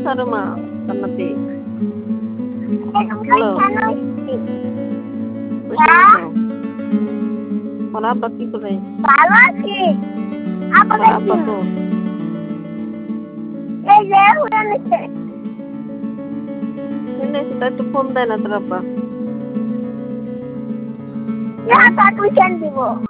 আছে রে মা জান্নাতি? হ্যালো, বসে আছো? ওর আব্বা কি করে? ভালো আছি। ওর আব্বা তো এই যে উড়ানেছে। তাই তো ফোন দেয় না তোর আব্বা। না তা টিউশন দিব।